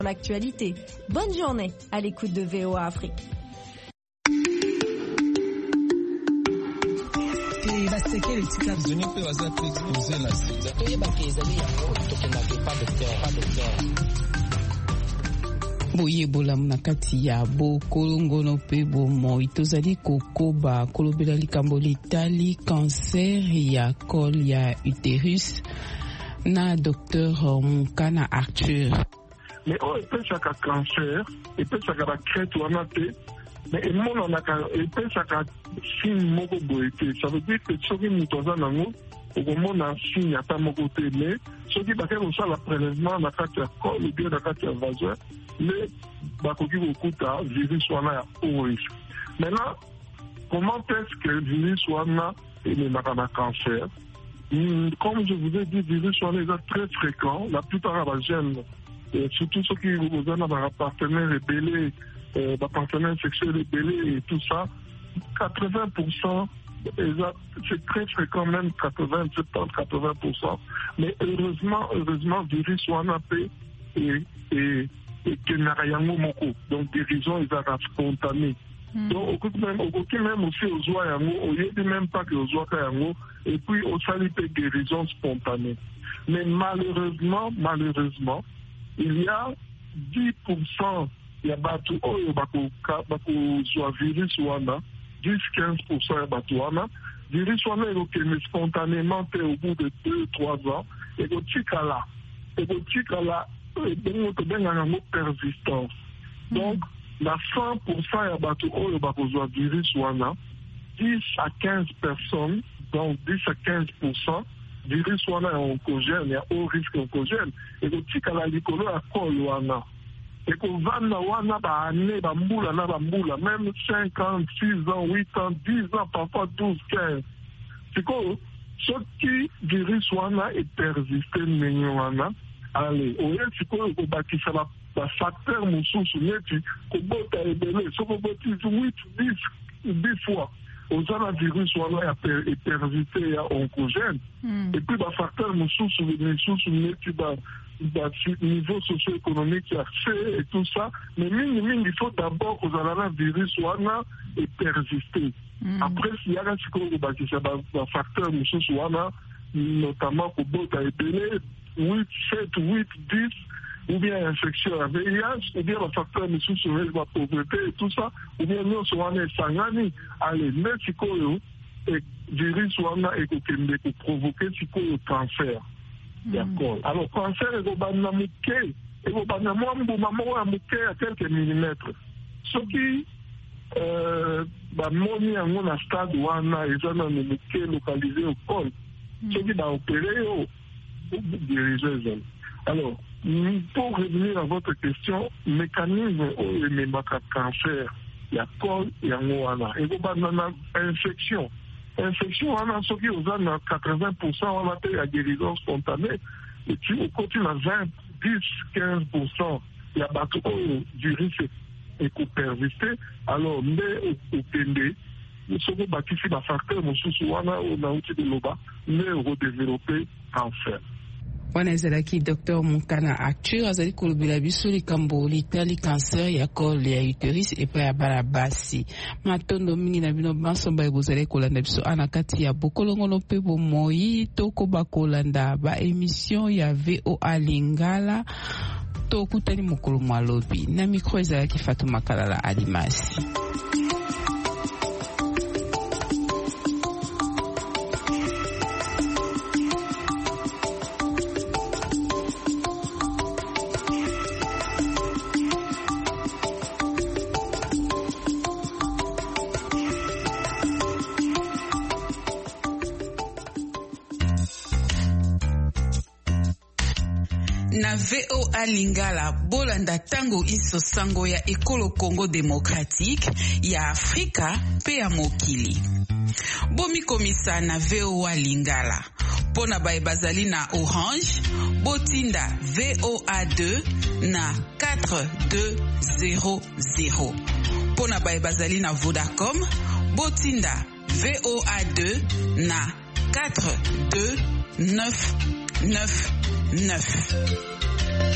l'actualité. Bonne journée à l'écoute de VOA Afrique. boyebola na kati ya bokolongono mpe bomoi tozali kokoba kolobela likambo litali cancer ya col ya uterus na Dr Mukana Arthur. Mais epesaka cancer epesaka bacrete wana te mais emonanaka epesaka signe moko boye te. Ça veut dire que soki moto aza nango okomona signe ata moko te, mais soki bakei kosala prélèvement na kati ya col ou bien na kati ya vagin nde bakoki kokuta virus wana ya ORIS. Maintenant, comment est-ce que virus wana ememaka na cancer? Comme je vous ai dit, virus wana est très fréquent. La plupart des jeunes, surtout ceux qui ont un partenaire ébélé, partenaire sexuel ébélé et tout ça, 80%, c'est très fréquent, même 80, 70, 80%. Mais heureusement, virus wana et Kenarayango Moko. Donc, guérison, ils sont spontanés. Donc, même aussi aux oies yango, au lieu de même pas que aux oies yango, et puis au salut de guérison spontanée. Mais malheureusement, il y a 10%, il y a batu oyo bako soit virus wana, 10-15% ya batu wana, virus wana est spontanément au bout de 2-3 ans, et au tikala, persistance. Donc, la 100% ya batu oyo bakozwa virus wana, 10 à 15 personnes, donc 10 à 15%, virus wana ya oncogène, ya haut risque oncogène, et ko tikala likolo ya col wana. Et ko vanda wana ba année, ba mbula na ba mbula, même 5 ans, 6 ans, 8 ans, 10 ans, parfois 12, 15. C'est quoi? Ce qui virus wana est persisté menye wana, allez, oye sikoyo ko bakisa ba facteur mosusu neti ko bota ebele so ko boti 8 10 fois aux virus wana est persisté ya oncogène et puis ba facteur mosusu neti ba niveau socio-économique accès et tout ça, mais il faut d'abord que le virus wana est persisté. Après s'il y a sikoyo ko bakisa ba facteur mosusu wana notamment ko bota ebele 8, 7, 8, 10, ou bien infection à VIH, ou bien le facteur de la pauvreté et tout ça, ou bien nous sommes sangani, allez, mais si le virus est provoqué le cancer. D'accord. Alors, cancer est à quelques millimètres. Ce qui moni en un stade où on a localisé au col, ce qui va opérer au diriger. Alors, pour revenir à votre question, mécanisme où il y a cancer, il y a col, il y a moana. Et il y a infection. Infection, on a ce qui est 80%, on a fait la guérison spontanée. Et puis, on continue à 20, 10, 15%. Il y a du virus et qu'on persiste. Alors, mais au PND, nous sommes bâtis sur la facteur, nous sommes de l'OBA, mais redévelopper cancer. wana ezalaki Dr Mukana Arthur azali kolobela biso likambo litali cancer ya col ya uterus epai ya bana basi. Matondo mingi na bino bansomba ebozali kolanda biso ana kati ya bokolongono mpe bomoi tokoba kolanda ba émission ya VOA Lingala tokutani mokolo malobi na micro ezalaki Fatuma Kalala Alimasi. Na VOA Lingala bolanda tango iso sango ya ekolo Congo démocratique ya Afrika pe ya mokili. Bomi komisa na VOA Lingala. Pona bae bazali na Orange, botinda VOA2 na 4200. Pona bae bazali na Vodacom, botinda VOA2 na 42999.